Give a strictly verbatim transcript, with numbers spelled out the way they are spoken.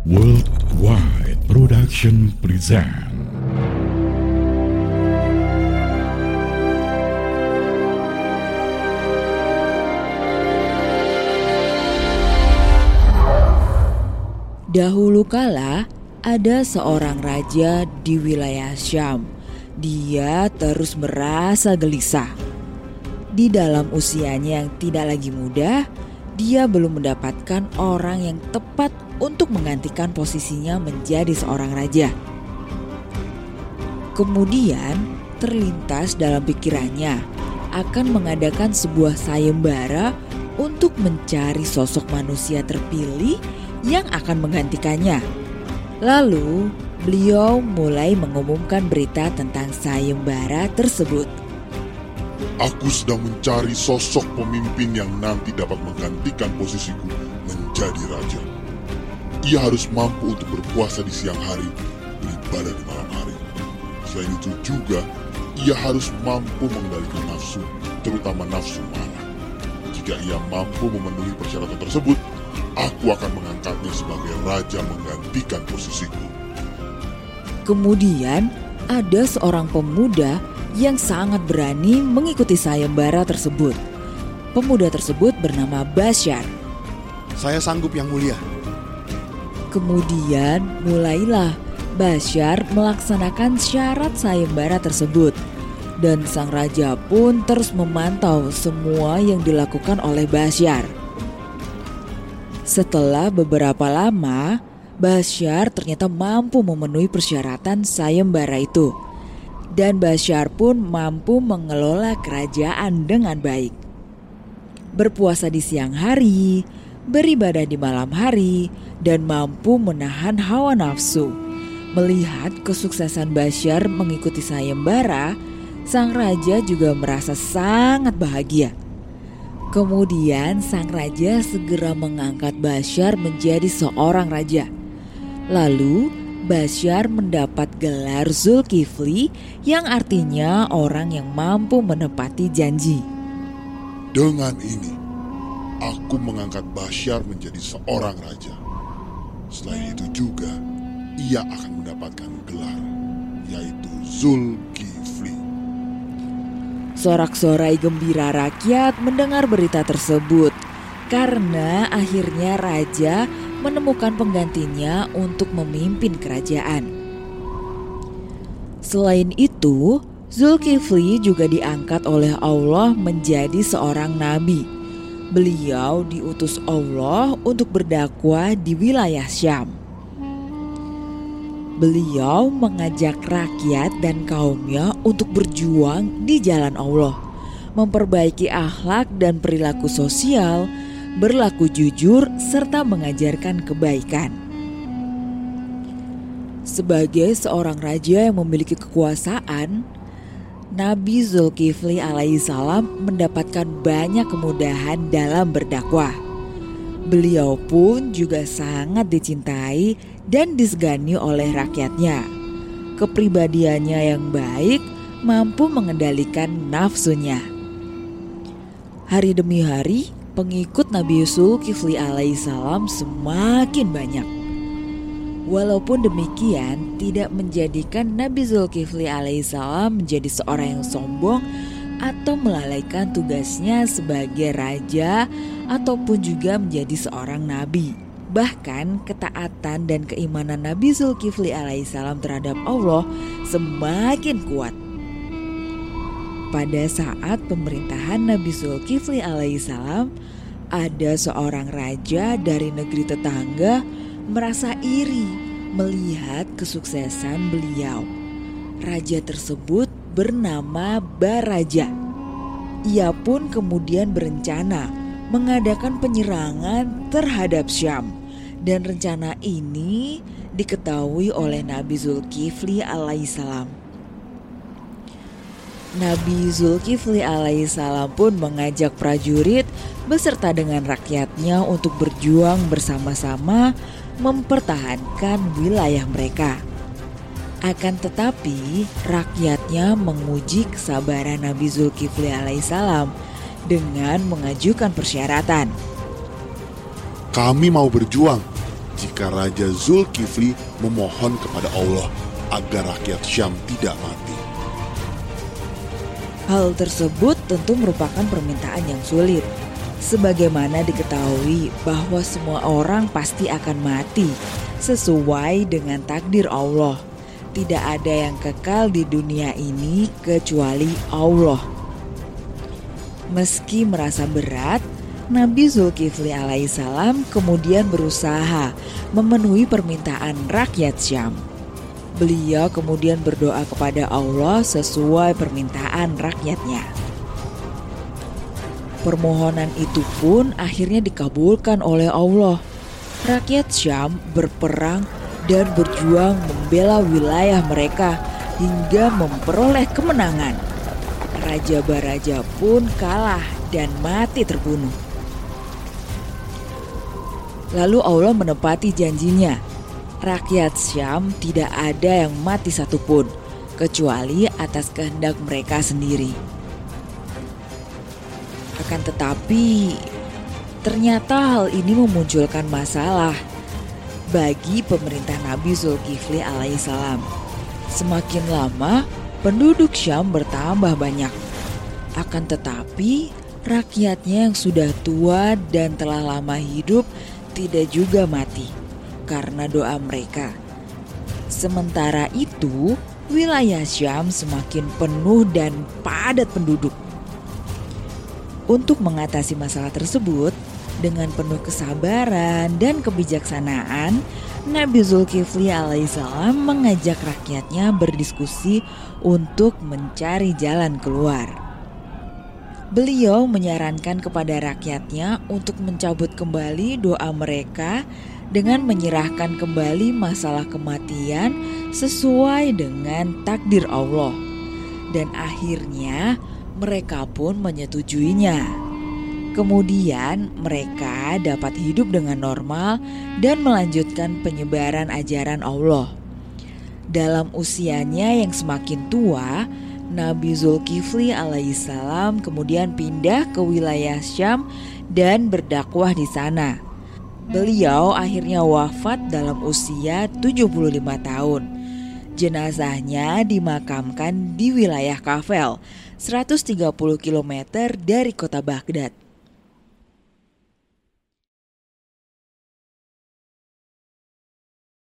Worldwide Production present. Dahulu kala ada seorang raja di wilayah Syam. Dia terus merasa gelisah. Di dalam usianya yang tidak lagi muda, dia belum mendapatkan orang yang tepat untuk menggantikan posisinya menjadi seorang raja. Kemudian terlintas dalam pikirannya akan mengadakan sebuah sayembara untuk mencari sosok manusia terpilih yang akan menggantikannya. Lalu beliau mulai mengumumkan berita tentang sayembara tersebut. Aku sedang mencari sosok pemimpin yang nanti dapat menggantikan posisiku menjadi raja. Ia harus mampu untuk berpuasa di siang hari, beribadah di malam hari. Selain itu juga, ia harus mampu mengendalikan nafsu, terutama nafsu marah. Jika ia mampu memenuhi persyaratan tersebut, aku akan mengangkatnya sebagai raja menggantikan posisiku. Kemudian ada seorang pemuda yang sangat berani mengikuti sayembara tersebut. Pemuda tersebut bernama Basyar. Saya sanggup, Yang Mulia. Kemudian mulailah Basyar melaksanakan syarat sayembara tersebut. Dan sang raja pun terus memantau semua yang dilakukan oleh Basyar. Setelah beberapa lama, Basyar ternyata mampu memenuhi persyaratan sayembara itu. Dan Basyar pun mampu mengelola kerajaan dengan baik. Berpuasa di siang hari, beribadah di malam hari, dan mampu menahan hawa nafsu. Melihat kesuksesan Basyar mengikuti sayembara, sang raja juga merasa sangat bahagia. Kemudian sang raja segera mengangkat Basyar menjadi seorang raja. Lalu Basyar mendapat gelar Zulkifli yang artinya orang yang mampu menepati janji. Dengan ini, aku mengangkat Basyar menjadi seorang raja. Selain itu juga, ia akan mendapatkan gelar, yaitu Zulkifli. Sorak-sorai gembira rakyat mendengar berita tersebut, karena akhirnya raja menemukan penggantinya untuk memimpin kerajaan. Selain itu, Zulkifli juga diangkat oleh Allah menjadi seorang nabi. Beliau diutus Allah untuk berdakwah di wilayah Syam. Beliau mengajak rakyat dan kaumnya untuk berjuang di jalan Allah, memperbaiki akhlak dan perilaku sosial, berlaku jujur, serta mengajarkan kebaikan. Sebagai seorang raja yang memiliki kekuasaan, Nabi Zulkifli alaihissalam mendapatkan banyak kemudahan dalam berdakwah. Beliau pun juga sangat dicintai dan disegani oleh rakyatnya. Kepribadiannya yang baik mampu mengendalikan nafsunya. Hari demi hari, pengikut Nabi Zulkifli alaihissalam semakin banyak. Walaupun demikian, tidak menjadikan Nabi Zulkifli alaihissalam menjadi seorang yang sombong atau melalaikan tugasnya sebagai raja ataupun juga menjadi seorang nabi. Bahkan ketaatan dan keimanan Nabi Zulkifli alaihissalam terhadap Allah semakin kuat. Pada saat pemerintahan Nabi Zulkifli alaihissalam, ada seorang raja dari negeri tetangga merasa iri melihat kesuksesan beliau. Raja tersebut bernama Baraja. Ia pun kemudian berencana mengadakan penyerangan terhadap Syam. Dan rencana ini diketahui oleh Nabi Zulkifli alaihissalam. Nabi Zulkifli alaihissalam pun mengajak prajurit beserta dengan rakyatnya untuk berjuang bersama-sama mempertahankan wilayah mereka. Akan tetapi rakyatnya menguji kesabaran Nabi Zulkifli alaihissalam dengan mengajukan persyaratan. Kami mau berjuang, jika Raja Zulkifli memohon kepada Allah agar rakyat Syam tidak mati. Hal tersebut tentu merupakan permintaan yang sulit. Sebagaimana diketahui bahwa semua orang pasti akan mati sesuai dengan takdir Allah. Tidak ada yang kekal di dunia ini kecuali Allah. Meski merasa berat, Nabi Zulkifli alaihissalam kemudian berusaha memenuhi permintaan rakyat Syam. Beliau kemudian berdoa kepada Allah sesuai permintaan rakyatnya. Permohonan itu pun akhirnya dikabulkan oleh Allah. Rakyat Syam berperang dan berjuang membela wilayah mereka hingga memperoleh kemenangan. Raja-baraja pun kalah dan mati terbunuh. Lalu Allah menepati janjinya. Rakyat Syam tidak ada yang mati satupun, kecuali atas kehendak mereka sendiri. Akan tetapi, ternyata hal ini memunculkan masalah bagi pemerintah Nabi Zulkifli alaihissalam. Semakin lama, penduduk Syam bertambah banyak. Akan tetapi, rakyatnya yang sudah tua dan telah lama hidup tidak juga mati karena doa mereka. Sementara itu, wilayah Syam semakin penuh dan padat penduduk. Untuk mengatasi masalah tersebut, dengan penuh kesabaran dan kebijaksanaan, Nabi Zulkifli alaihissalam mengajak rakyatnya berdiskusi untuk mencari jalan keluar. Beliau menyarankan kepada rakyatnya untuk mencabut kembali doa mereka dengan menyerahkan kembali masalah kematian sesuai dengan takdir Allah. Dan akhirnya mereka pun menyetujuinya. Kemudian mereka dapat hidup dengan normal dan melanjutkan penyebaran ajaran Allah. Dalam usianya yang semakin tua, Nabi Zulkifli alaihissalam kemudian pindah ke wilayah Syam dan berdakwah di sana. Beliau akhirnya wafat dalam usia tujuh puluh lima tahun. Jenazahnya dimakamkan di wilayah Kafel, seratus tiga puluh kilometer dari kota Baghdad.